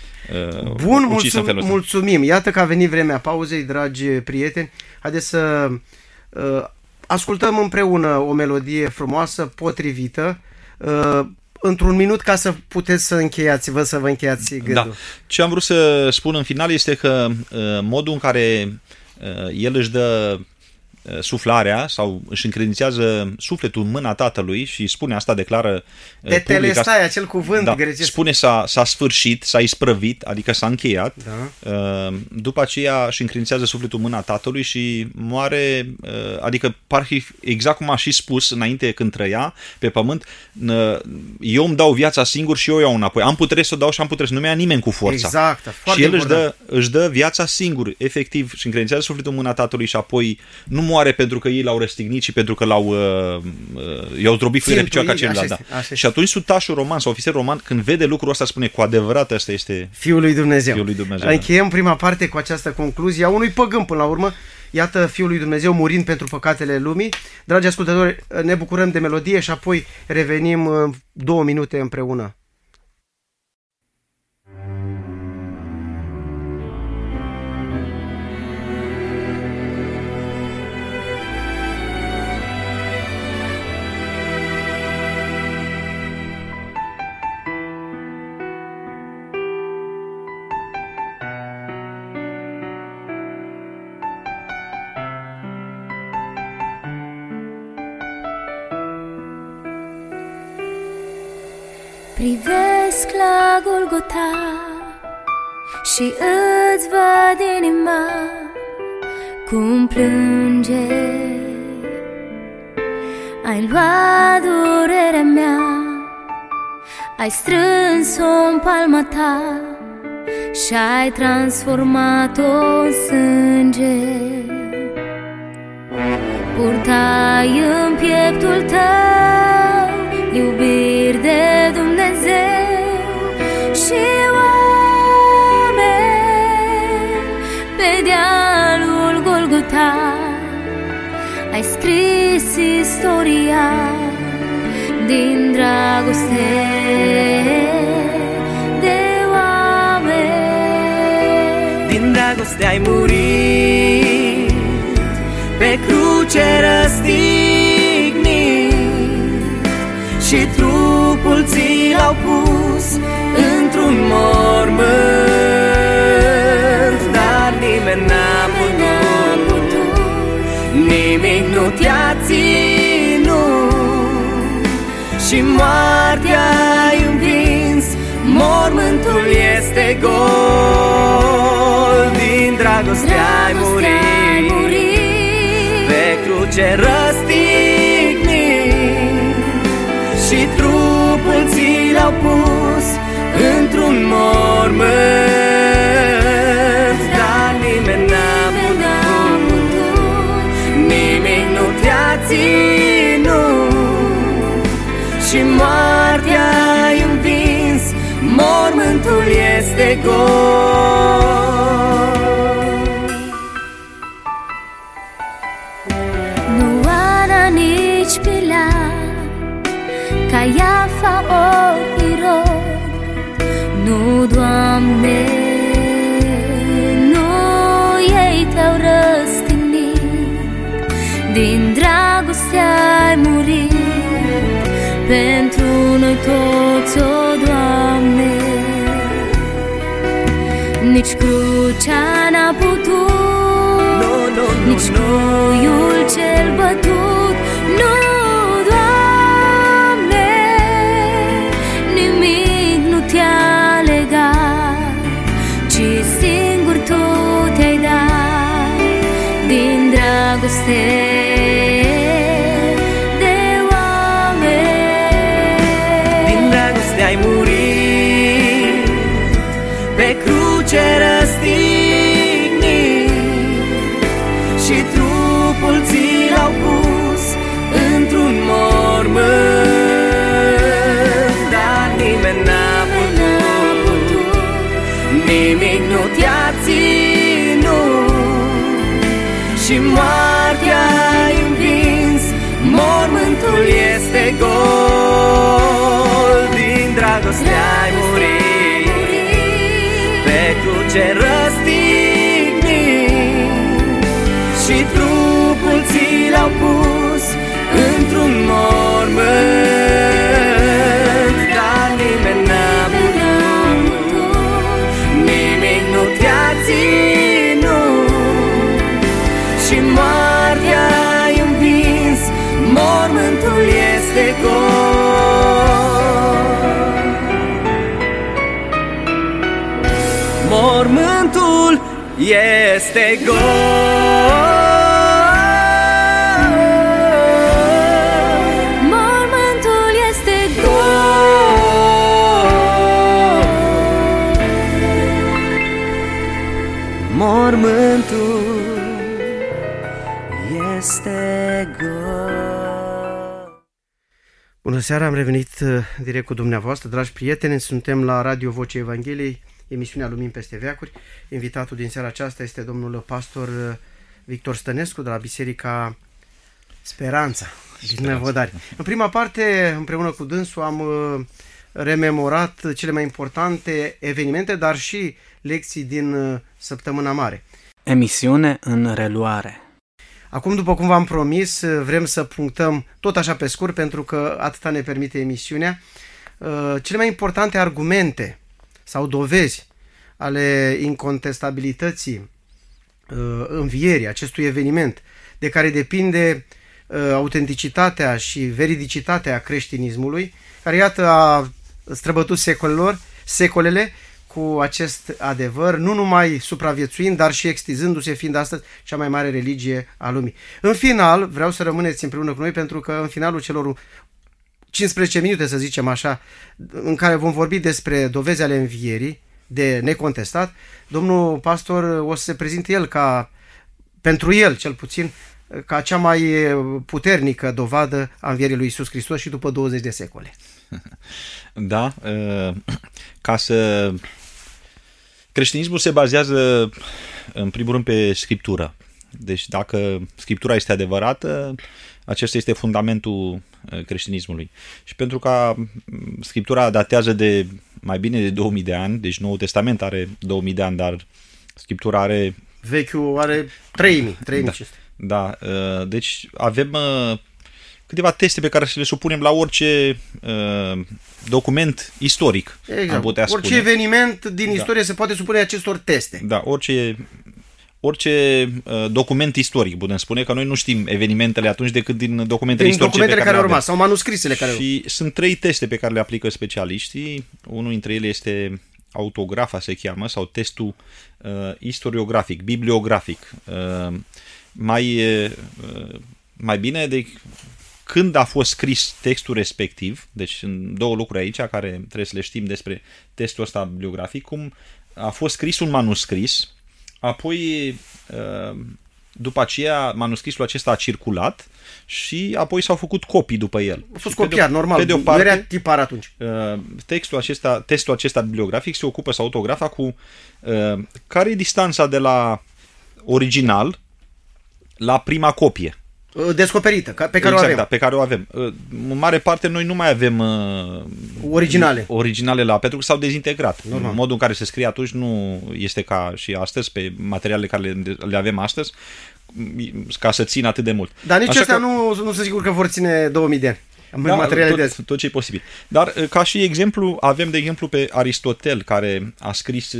uh, Bun, mulțum, mulțumim. Iată că a venit vremea pauzei, dragi prieteni. Haideți să... Uh, ascultăm împreună o melodie frumoasă, potrivită, uh, într-un minut ca să puteți să încheiați, vă să vă încheiați gândul. Da. Ce am vrut să spun în final este că uh, modul în care uh, el își dă uh, suflarea sau își încredințează sufletul în mâna Tatălui și spune asta, declară uh, de telestai, acel cuvânt da, grecesc. Spune s-a, s-a sfârșit, s-a isprăvit, adică s-a încheiat. Da. Uh, după aceea își încredințează sufletul în mâna Tatălui și moare, uh, adică parcă exact cum a și spus înainte când trăia pe pământ, uh, eu îmi dau viața singur și eu iau înapoi. Am putere să o dau și am putere să nu mi-a nimeni cu forța. Exact. Și el își dă, își dă viața singur, efectiv, și încredințează sufletul în mâna Tatălui și apoi nu moare pentru că ei l-au răstignit și pentru că l-au uh, uh, i-au zdrobit fâiele pe ceva ca celălalt. Da. Și atunci sutașul roman sau ofițerul roman, când vede lucrul ăsta, spune cu adevărat ăsta este Fiul lui Dumnezeu. Fiul lui Dumnezeu. Încheiem prima parte cu această concluzie a unui păgân până la urmă. Iată Fiul lui Dumnezeu murind pentru păcatele lumii. Dragi ascultători, ne bucurăm de melodie și apoi revenim două minute împreună. Privesc la Golgota și îți văd inima cum plânge. Ai luat durerea mea, ai strâns-o în palma ta și ai transformat-o în sânge. Purtai în pieptul tău iubiri de Dumnezeu și oameni pe dealul Golgota. Ai scris istoria din dragoste de oameni. Din dragoste ai murit, pe cruce răstignit și trupul ți l-au pus într-un mormânt. Dar nimeni n-a putut, nimic nu te-a ținut și moartea ai învins, mormântul este gol. Din dragoste ai murit, pe cruce răstignit și trupul ți l-au pus într-un mormânt. Dar nimeni n-a putut, nimic nu te-a ținut și moartea ai învins, mormântul este gol. Nu Ana, nici Pilat, Caiafa ori Irod, nu, Doamne, nu ei te-au răstignit. din dragoste ai murit pentru noi toți, o Doamne. Nici crucea n-a putut, no, no, no, nici no. puiul cel bătut, nu, Doamne, nimic nu te-a legat, ci singur Tu te-ai dat din dragoste de oameni. Din dragoste ai murit, pe cruce răstignit, și trupul ți l-au pus într-un mormânt, dar nimeni n-a putut, nimic nu te-a ținut, și moartea ai învins, mormântul este gol. Din dragoste ai murit, pe cruce răstignit, și trupul ți l-au pus într-un mormânt, dar nimeni n-a putut, nimic nu te-a ținut, și moartea ai învins, mormântul este gol. Mormântul este gol. Mormântul este gol. Mormântul este gol. Bună seara, am revenit uh, direct cu dumneavoastră, dragi prieteni. Suntem la Radio Vocea Evangheliei, emisiunea Lumini peste veacuri. Invitatul din seara aceasta este domnul pastor uh, Victor Stănescu de la Biserica Speranța din Năvodari. În prima parte, împreună cu dânsul, am uh, rememorat cele mai importante evenimente, dar și lecții din uh, Săptămâna Mare. Emisiune în reluare. Acum, după cum v-am promis, vrem să punctăm tot așa pe scurt, pentru că atâta ne permite emisiunea, cele mai importante argumente sau dovezi ale incontestabilității învierii acestui eveniment, de care depinde autenticitatea și veridicitatea creștinismului, care, iată, a străbătut secolelor, secolele cu acest adevăr, nu numai supraviețuind, dar și extinzându-se, fiind astăzi cea mai mare religie a lumii. În final, vreau să rămâneți împreună cu noi, pentru că în finalul celor cincisprezece minute, să zicem așa, în care vom vorbi despre dovezi ale învierii, de necontestat, domnul pastor o să se prezinte el ca, pentru el cel puțin, ca cea mai puternică dovadă a învierii lui Iisus Hristos și după douăzeci de secole. Da, ca să... Creștinismul se bazează în primul rând pe Scriptură. Deci dacă Scriptura este adevărată, acesta este fundamentul creștinismului. Și pentru că Scriptura datează de mai bine de două mii de ani, deci Noul Testament are două mii de ani, dar Scriptura are... Vechiul are trei mii. Da, da, deci avem câteva teste pe care să le supunem la orice uh, document istoric. Exact. Am putea orice spune. Eveniment din da. istorie se poate supune acestor teste. Da, orice, orice uh, document istoric, putem spune, că noi nu știm evenimentele atunci decât din documentele din istorice documentele pe care, care au urmat, avem. sau manuscrisele care Și sunt trei teste pe care le aplică specialiștii. Unul dintre ele este autografa, se cheamă, sau testul uh, istoriografic, bibliografic. Uh, mai, uh, mai bine de când a fost scris textul respectiv, deci sunt două lucruri aici care trebuie să le știm despre testul ăsta bibliografic, cum a fost scris un manuscris, apoi după aceea manuscrisul acesta a circulat și apoi s-au făcut copii după el. A fost copiat, normal, de o parte, nu era tipar atunci. Textul acesta, testul acesta bibliografic se ocupă, sau autografa, cu care e distanța de la original la prima copie. Descoperită, pe care exact, o avem. Da, pe care o avem. În mare parte noi nu mai avem uh, originale. originale la, pentru că s-au dezintegrat. Normal. Modul în care se scrie atunci nu este ca și astăzi, pe materialele care le, le avem astăzi. ca să țină atât de mult. Dar nici Așa ăstea că, nu, nu sunt sigur că vor ține două mii de ani. Am da, materiale de tot, tot ce e posibil. Dar ca și exemplu, avem de exemplu pe Aristotel, care a scris,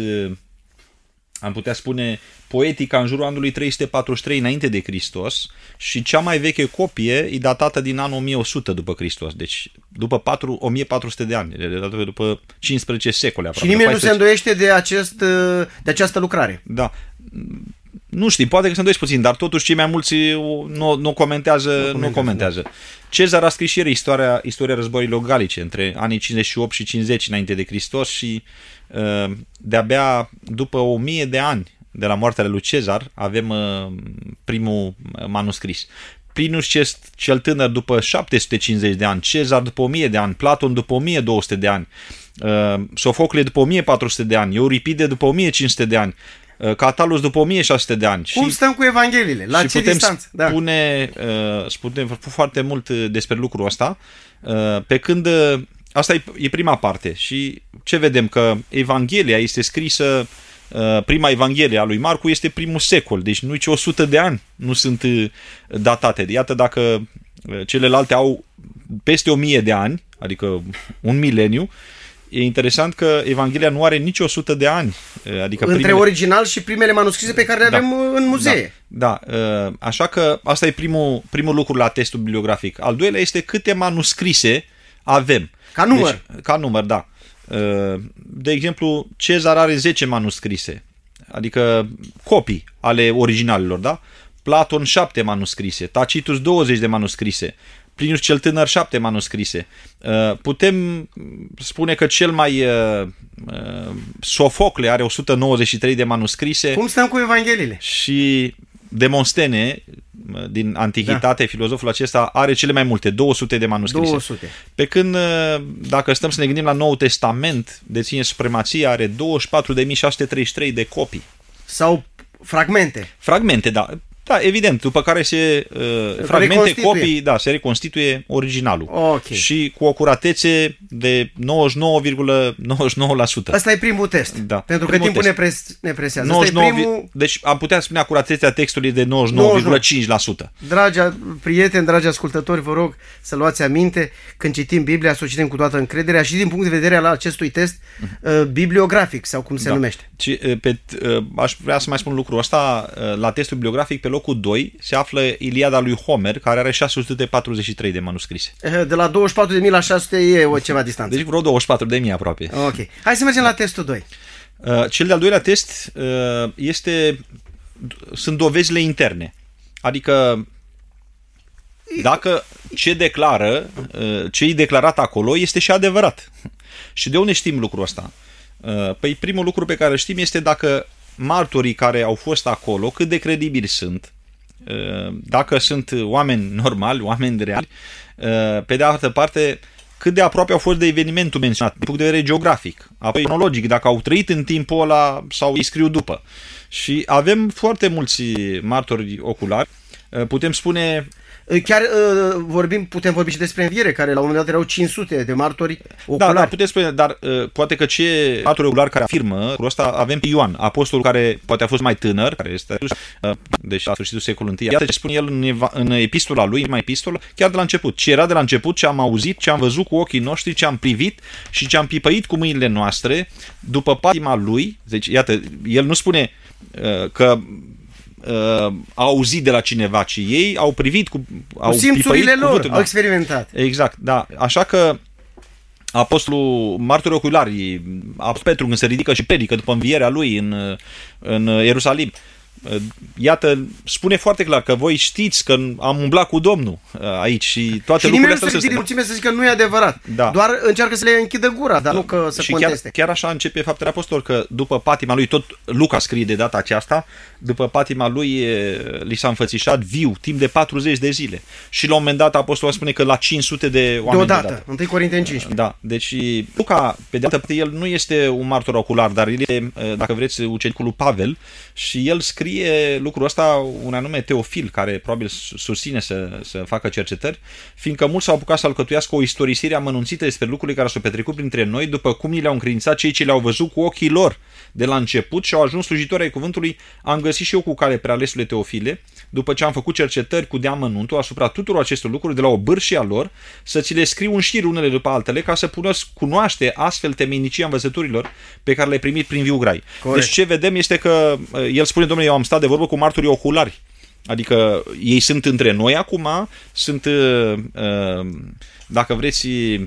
am putea spune, Poetica în jurul anului trei sute patruzeci și trei înainte de Hristos și cea mai veche copie e datată din anul o mie o sută după Hristos. Deci după o mie patru sute de ani, după cincisprezece secole aproape. Și nimeni nu se îndoiește de, acest, de această lucrare. Da. Nu știu, poate că se îndoiesc puțin, dar totuși cei mai mulți nu, nu comentează. Nu comentează. Nu comentează. Da. Cezar a scris și el istoria, istoria războiilor galice între anii cincizeci și opt și cincizeci înainte de Hristos și uh, de-abia după o mie de ani de la moartea lui Cezar avem uh, primul manuscris. Plinus cel tânăr după șapte sute cincizeci de ani, Cezar după o mie de ani, Platon după o mie două sute de ani, uh, Sofocle după o mie patru sute de ani, Euripide după o mie cinci sute de ani, Catalus după o mie șase sute de ani. Cum și, stăm cu Evangheliile? La ce distanță? Spune, da. uh, spunem foarte mult despre lucrul ăsta, uh, pe când uh, asta e, e prima parte. Și ce vedem? Că Evanghelia este scrisă, uh, prima Evanghelie a lui Marcu este primul secol, deci nici o sută de ani nu sunt uh, datate. Iată, dacă uh, celelalte au peste o mie de ani, adică un mileniu, e interesant că Evanghelia nu are nici o sută de ani. Adică între primele... original și primele manuscrise pe care le avem da, în muzee. Da, da, așa că asta e primul, primul lucru la testul bibliografic. Al doilea este câte manuscrise avem. Ca număr. Deci, ca număr, da. De exemplu, Cezar are zece manuscrise, adică copii ale originalelor, da? Platon șapte manuscrise, Tacitus douăzeci de manuscrise, Plinus cel tânăr șapte manuscrise. Putem spune că cel mai Sofocle are o sută nouăzeci și trei de manuscrise. Cum stăm cu Evangheliile? Și Demostene din Antichitate, da. Filozoful acesta are cele mai multe, două sute de manuscrise. două sute. Pe când dacă stăm să ne gândim la Noul Testament, deține supremația, are douăzeci și patru de mii șase sute treizeci și trei de copii. Sau fragmente. Fragmente, da. Da, evident, după care se uh, fragmente, copii, da, se reconstituie originalul. Okay. Și cu o curatețe de nouăzeci și nouă virgulă nouăzeci și nouă la sută. Asta e primul test. Da. Pentru că timpul test. ne, pres, ne presează. nouăzeci și nouă, Asta e primul... Deci am putea spune acuratețea textului de nouăzeci și nouă virgulă cinci la sută. Dragi prieteni, dragi ascultători, vă rog să luați aminte când citim Biblia, să o citim cu toată încrederea și din punct de vedere al acestui test uh, bibliografic sau cum se da. numește. Și, pe, uh, aș vrea să mai spun lucrul ăsta, uh, la testul bibliografic pe locul doi se află Iliada lui Homer, care are șase sute patruzeci și trei de manuscrise. De la douăzeci și patru de mii la șase sute e o ceva distanță. Deci vreo douăzeci și patru de mii aproape. Ok. Hai să mergem la testul doi. Cel de-al doilea test este, sunt dovezile interne. Adică dacă ce declară, ce e declarat acolo este și adevărat. Și de unde știm lucrul ăsta? Păi primul lucru pe care îl știm este dacă martorii care au fost acolo, cât de credibili sunt, dacă sunt oameni normali, oameni reali, pe de altă parte, cât de aproape au fost de evenimentul menționat, din punct de vedere geografic, apoi cronologic, dacă au trăit în timpul ăla sau îi scriu după. Și avem foarte mulți martori oculari, putem spune... Chiar uh, vorbim, putem vorbi și despre înviere, care la un moment dat erau cinci sute de martori oculari. Da, da, putem spune, dar uh, poate că ce martori oculari care afirmă lucrul ăsta, avem pe Ioan, apostolul care poate a fost mai tânăr, care este uh, deci la sfârșitul secolului întâi. Iată ce spune el în, în epistola lui, mai epistolă, chiar de la început. Ce era de la început, ce am auzit, ce am văzut cu ochii noștri, ce am privit și ce am pipăit cu mâinile noastre, după patima lui. Deci, iată, el nu spune uh, că Uh, au auzit de la cineva, ci ei au privit cu, au cu simțurile lor, cuvântul, au da. experimentat. Exact, da. Așa că apostolul martori oculari, Petru, când se ridică și predică după învierea lui în, în Ierusalim, iată, spune foarte clar că voi știți că am umblat cu Domnul aici și toate și lucrurile astea. Și nimeni nu se să zică că nu e adevărat. Da. Doar încearcă să le închidă gura, dar nu că să și conteste. Chiar, chiar așa începe Faptele Apostol, că după patima lui, tot Luca scrie de data aceasta, după patima lui li s-a înfățișat viu, timp de patruzeci de zile. Și la un moment dat apostolul spune că la cinci sute de oameni deodată. deodată. întâi Corinteni cincisprezece. Da, deci Luca, pe de altă parte, el nu este un martor ocular, dar el e, dacă vreți, ucenicul lui Pavel și el scrie scrie lucrul ăsta un anume Teofil, care probabil susține să, să facă cercetări, fiindcă mulți s-au apucat să alcătuiască o istorisire amănunțită despre lucrurile care s-au petrecut printre noi, după cum ni le-au încredințat cei ce le-au văzut cu ochii lor de la început și au ajuns slujitori ai cuvântului. Am găsit și eu cu cale, prealesule Teofile, după ce am făcut cercetări cu deamănuntul asupra tuturor acestor lucruri de la obârșia lor, să ți le scriu în șir unele după altele, ca să puneți cunoaște astfel temeinicia învățăturilor pe care le-ai primit prin viu grai. Corect. Deci ce vedem este că el spune, domnule, eu am stat de vorbă cu marturii oculari. Adică ei sunt între noi acum, sunt, dacă vreți,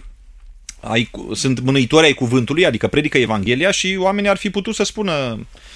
ai, sunt mânuitori ai cuvântului, adică predică Evanghelia și oamenii ar fi putut să spună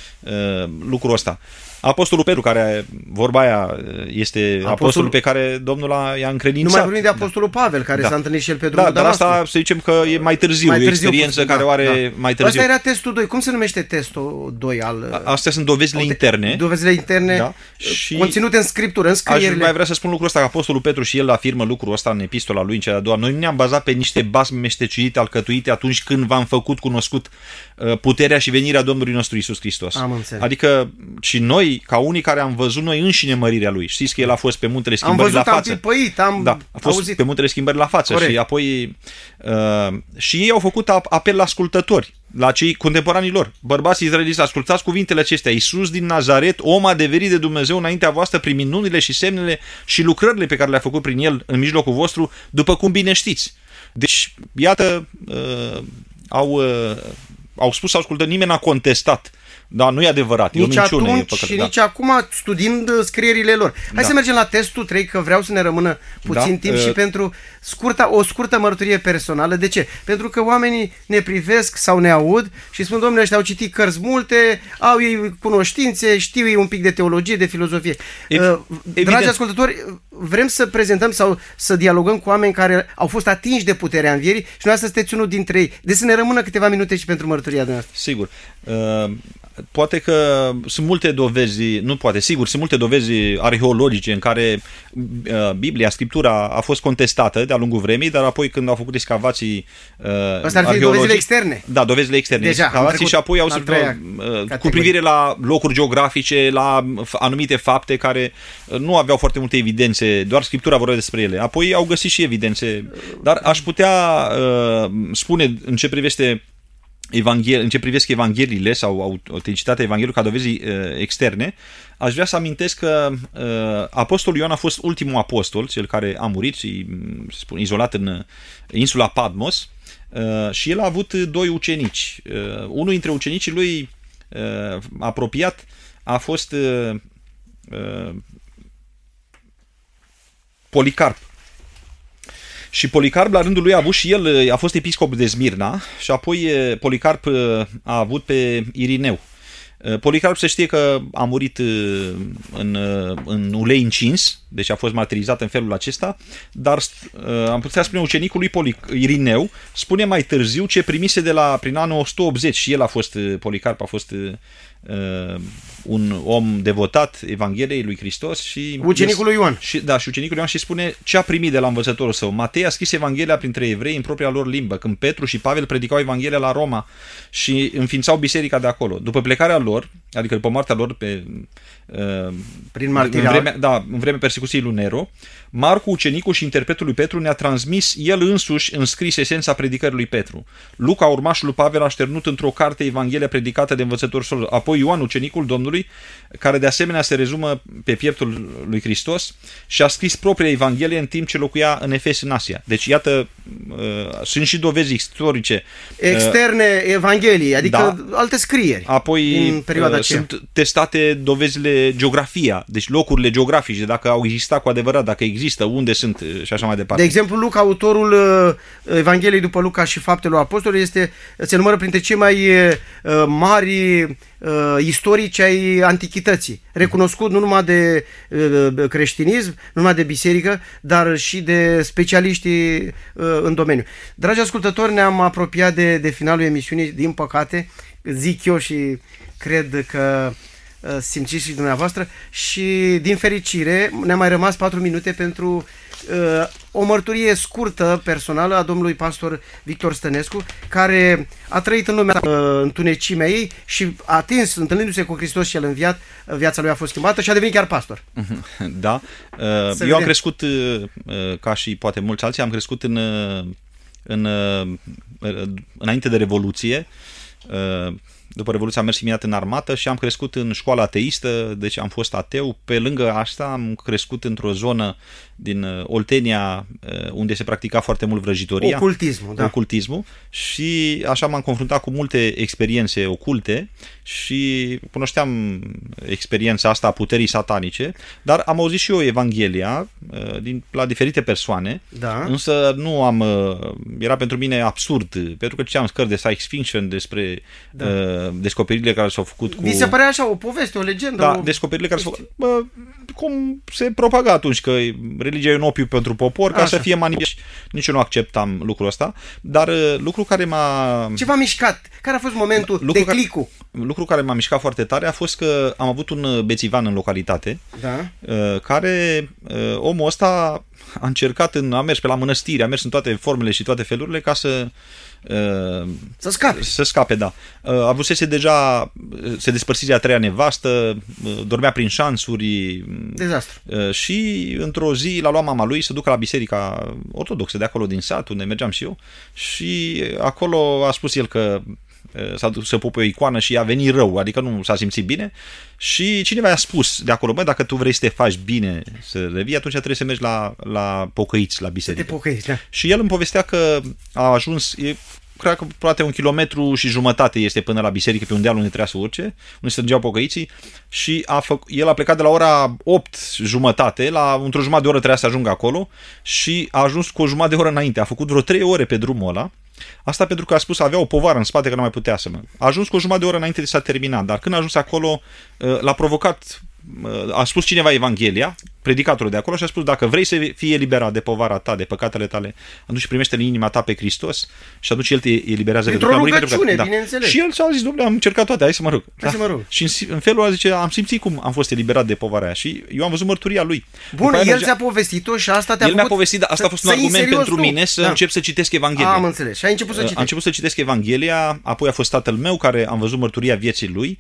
lucrul ăsta. Apostolul Petru, care, vorba aia, este apostolul, apostolul pe care Domnul a, i-a încredințat. Nu mai vorbim de Apostolul da. Pavel, care da. s-a întâlnit și el pe drumul da, dar asta să zicem că e mai târziu, mai târziu e o experiență puțin, care da, o are da. mai târziu. Asta era testul doi. Cum se numește testul doi al... Astea sunt dovezile de, interne. Dovezile interne da. și conținute în Scriptură, în scrierile. Aș mai vrea să spun lucrul ăsta, că Apostolul Petru și el afirmă lucrul ăsta în epistola lui, în cea de-a doua. Noi nu ne-am bazat pe niște basme meștecuite, alcătuite atunci când v-am făcut cunoscut puterea și venirea Domnului nostru Iisus Hristos. Adică și noi, ca unii care am văzut noi înșine mărirea lui. Știți că el a fost pe muntele schimbării la față. Am văzut, am pipăit, am da, a fost auzit. pe muntele schimbării la față. Corect. Și apoi uh, și ei au făcut apel la ascultători, la cei contemporanii lor. Bărbați izraeliți, ascultați cuvintele acestea. Iisus din Nazaret, om adeverit de Dumnezeu înaintea voastră prin minunile și semnele și lucrările pe care le-a făcut prin el în mijlocul vostru, după cum bine știți. Deci, iată, uh, au, uh, au spus să ascultă, nimeni n-a contestat. Da, nu e adevărat, nici e o minciună. Atunci, e păcat, și da. nici acum, studiind scrierile lor. Hai da. să mergem la testul trei, că vreau să ne rămână puțin da. timp uh... și pentru scurta, o scurtă mărturie personală. De ce? Pentru că oamenii ne privesc sau ne aud și spun, domnule, ăștia au citit cărți multe, au ei cunoștințe, știu ei un pic de teologie, de filozofie. E, uh, dragi ascultători, vrem să prezentăm sau să dialogăm cu oameni care au fost atinși de puterea învierii și dumneavoastră sunteți unul dintre ei. Deci să ne rămână câteva minute și pentru mărturia dumneavoastră. Sigur. Uh... Poate că sunt multe dovezi, nu poate, sigur, sunt multe dovezi arheologice în care uh, Biblia, Scriptura a fost contestată de-a lungul vremii, dar apoi când au făcut excavații uh, Asta ar fi dovezile externe. Da, dovezile externe. Deja, excavații și apoi au zis uh, cu privire la locuri geografice, la anumite fapte care nu aveau foarte multe evidențe, doar Scriptura vorbea despre ele. Apoi au găsit și evidențe, dar aș putea uh, spune în ce privește Evanghel, în ce privesc Evangheliile sau autenticitatea Evangheliului ca dovezi uh, externe, aș vrea să amintesc că uh, Apostolul Ioan a fost ultimul apostol, cel care a murit și spun, izolat în insula Patmos, uh, și el a avut doi ucenici. Uh, unul dintre ucenicii lui uh, apropiat a fost uh, uh, Policarp. Și Policarp, la rândul lui, a avut și el, a fost episcop de Smirna și apoi Policarp a avut pe Irineu. Policarp se știe că a murit în, în ulei încins, deci a fost martirizat în felul acesta, dar am putea spune ucenicul lui Polic- Irineu, spune mai târziu ce primise de la, prin anul o sută optzeci, și el a fost, Policarp a fost uh, un om devotat Evangheliei lui Hristos și ucenicul lui Ioan. Și, da, și ucenicul lui Ioan, și spune ce a primit de la învățătorul său. Matei a scris Evanghelia printre evrei în propria lor limbă, când Petru și Pavel predicau Evanghelia la Roma și înființau biserica de acolo. După plecarea lor, adică după moartea lor pe uh, prin martirial, în vremea, da, în vremea persecuției lui Nero, Marcu, ucenicul și interpretul lui Petru, ne-a transmis el însuși înscris esența predicării lui Petru. Luca, urmașul lui Pavel, a șternut într-o carte Evanghelia predicată de învățătorul său. Apoi Ioan, ucenicul Domnului, care de asemenea se rezumă pe pieptul lui Hristos, și a scris propria Evanghelie în timp ce locuia în Efes, în Asia. Deci, iată, uh, sunt și dovezi istorice. Externe uh, Evanghelii, adică da, alte scrieri. Apoi în perioada uh, sunt testate dovezile, geografia, deci locurile geografice, dacă au existat cu adevărat, dacă există, unde sunt și așa mai departe. De exemplu, Luca, autorul uh, Evangheliei după Luca și Faptele Apostolilor, este, se numără printre cei mai uh, mari uh, istorici ai antichității, recunoscut nu numai de uh, creștinism, nu numai de biserică, dar și de specialiștii uh, în domeniu. Dragi ascultători, ne-am apropiat de, de finalul emisiunii, din păcate, zic eu și cred că simțiți și dumneavoastră, și din fericire ne-a mai rămas patru minute pentru o mărturie scurtă, personală, a domnului pastor Victor Stănescu, care a trăit în lumea întunecimea ei și a atins, întâlnindu-se cu Hristos cel înviat, viața lui a fost schimbată și a devenit chiar pastor. Da. Să Eu vedem. am crescut, ca și poate mulți alții, am crescut în, în, înainte de Revoluție. După Revoluție am mers imediat în armată și am crescut în școala ateistă, deci am fost ateu. Pe lângă asta am crescut într-o zonă din Oltenia unde se practica foarte mult vrăjitoria. Ocultismul, da. Ocultismul și așa m-am confruntat cu multe experiențe oculte și cunoșteam experiența asta a puterii satanice, dar am auzit și eu Evanghelia din, la diferite persoane, Da. însă nu am, era pentru mine absurd, pentru că citeam cărți de science fiction despre Da. uh, descoperirile care s-au făcut cu... Vi se părea așa o poveste, o legendă? Da, o... descoperirile care s-au făcut... Bă, cum se propaga atunci că religia e un opiu pentru popor, ca Așa. să fie manipulați. Nici eu nu acceptam lucrul ăsta, dar uh, lucru care m-a... Ce v-a mișcat? Care a fost momentul Lucru de care- clicul? Lucru care m-a mișcat foarte tare a fost că am avut un bețivan în localitate, Da. uh, care uh, omul ăsta a încercat, în, a mers pe la mănăstire, a mers în toate formele și toate felurile ca să uh, Să scape. să scape, da. Uh, avusese deja, se despărțise a treia nevastă, uh, dormea prin șansuri Dezastru. uh, și într-o zi l-a luat mama lui să ducă la biserica ortodoxă de acolo din sat, unde mergeam și eu, și acolo a spus el că uh, s-a dus să pupe o icoană și a venit rău, adică nu s-a simțit bine și cineva i-a spus de acolo, bă, dacă tu vrei să te faci bine, să revii, atunci trebuie să mergi la, la pocăiți, la Să te biserică. pocăiești, da. Și el îmi povestea că a ajuns, e, cred că poate un kilometru și jumătate este până la biserică, pe un deal unde trebuia să urce, unde se strângeau pocăiții și a făc, el a plecat de la ora opt jumătate, la într-o jumătate de oră trebuia să ajungă acolo și a ajuns cu o jumătate de oră înainte. A făcut vreo trei ore pe drumul ăla. Asta pentru că a spus avea o povară în spate că nu mai putea să mă. A ajuns cu o jumătate de oră înainte de s-a terminat, dar când a ajuns acolo l-a provocat, a spus cineva Evanghelia, predicatorul de acolo, și a spus dacă vrei să fii eliberat de povara ta, de păcatele tale, atunci primește în inima ta pe Hristos și atunci El te eliberează. Într-o pentru că a murit rugăciune, pentru că- bineînțeles. Și el s-a zis, domnule, am încercat toate, hai să mă rog. Hai să mă rog. Și în, în felul ăla zice, am simțit cum am fost eliberat de povara aia și eu am văzut mărturia lui. Bun, După aia el mergea- ți-a povestit-o și asta te-a el mi-a făcut povestit, dar asta să- a fost un să iei argument serios pentru tu. mine să Da. încep să citesc Evanghelia. Am înțeles. Și ai început să Am citești. început să citesc Evanghelia, apoi a fost tatăl meu care am văzut mărturia vieții lui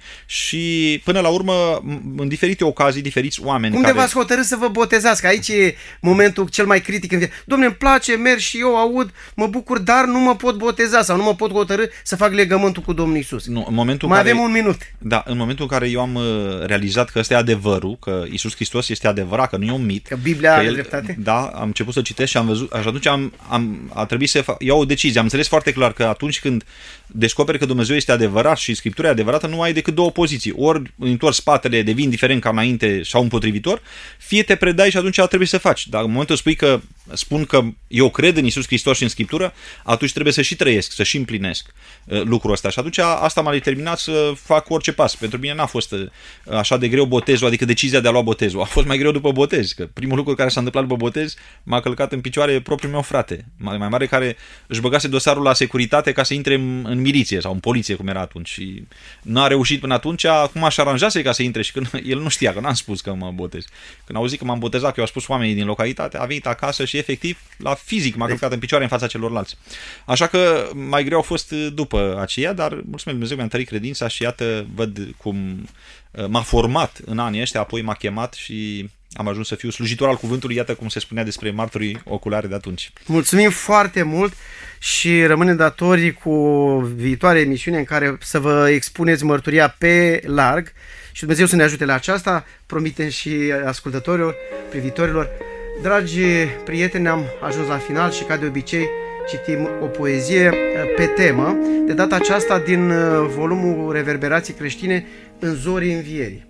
și până la urmă, în diferite ocazii, diferiți oameni Cum de care... v-ați hotărât să vă botezați? Că aici e momentul cel mai critic în viață. Dom'le, îmi place, merg și eu, aud, mă bucur, dar nu mă pot boteza sau nu mă pot hotărâ să fac legământul cu Domnul Iisus. Nu, în momentul Mai care... avem un minut. Da, în momentul în care eu am uh, realizat că ăsta e adevărul, că Iisus Hristos este adevărat, că nu e un mit. Că Biblia că are el, dreptate. Da, am început să citesc și am văzut, și atunci am, am, a trebuit să fac, iau o decizie. Am înțeles foarte clar că atunci când descoperi că Dumnezeu este adevărat și Scriptura e adevărată, nu ai decât două poziții. Ori întorci spatele, devii indiferent ca înainte sau împotrivitor, fie te predai și atunci trebuie să faci. Dar în momentul spui că spun că eu cred în Iisus Hristos și în Scriptură, atunci trebuie să și trăiesc, să și împlinesc uh, lucrul ăsta. Și atunci asta m-a determinat să fac orice pas. Pentru mine n-a fost uh, așa de greu botezul, adică decizia de a lua botezul. A fost mai greu după botez, că primul lucru care s-a întâmplat după botez m-a călcat în picioare propriul meu frate, mai, mai mare, care își băgase dosarul la securitate ca să intre în, în miliție sau în poliție, cum era atunci. Și n-a reușit până atunci, acum aș aranjase ca să intre și când el nu știa, că n-am spus că mă botez. Când a auzit că m-am botezat, că eu a spus oamenii din localitate, a venit acasă și efectiv la fizic m-a călcat în picioare în fața celorlalți. Așa că mai greu a fost după aceea, dar mulțumesc Dumnezeu, mi-a întărit credința și iată, văd cum m-a format în anii ăștia, apoi m-a chemat și am ajuns să fiu slujitor al cuvântului, iată cum se spunea despre martorii oculare de atunci. Mulțumim foarte mult și rămânem datori cu viitoare emisiune în care să vă expuneți mărturia pe larg și Dumnezeu să ne ajute la aceasta, promitem și ascultătorilor, privitorilor. Dragi prieteni, am ajuns la final și ca de obicei citim o poezie pe temă, de data aceasta din volumul Reverberații creștine În zorii învierii.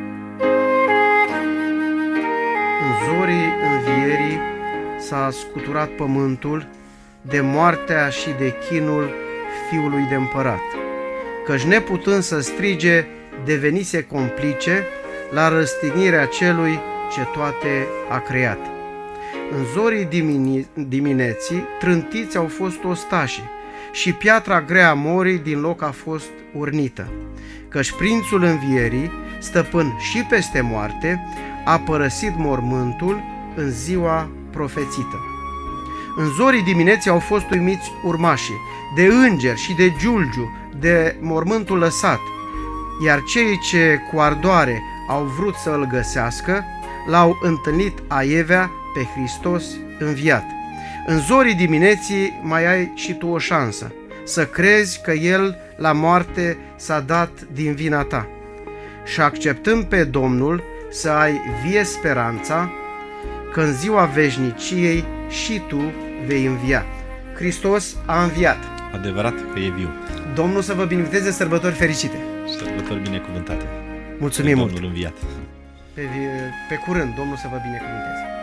În zorii învierii s-a scuturat pământul de moartea și de chinul fiului de împărat, căci neputând să strige, devenise complice la răstignirea celui ce toate a creat. În zorii dimine- dimineții trântiți au fost ostașii și piatra grea a morii din loc a fost urnită, căci prințul învierii, stăpân și peste moarte, a părăsit mormântul în ziua profețită. În zorii dimineții au fost uimiți urmașii, de îngeri și de giulgiu, de mormântul lăsat, iar cei ce cu ardoare au vrut să îl găsească, l-au întâlnit aievea pe Hristos înviat. În zorii dimineții mai ai și tu o șansă, să crezi că El la moarte s-a dat din vina ta și acceptând pe Domnul să ai vie speranța că în ziua veșniciei și tu vei învia. Hristos a înviat. Adevărat că e viu. Domnul să vă binecuvânteze, sărbători fericite. Sărbători binecuvântate. Mulțumim mult. Domnul înviat. Pe, pe curând, Domnul să vă binecuvânteze.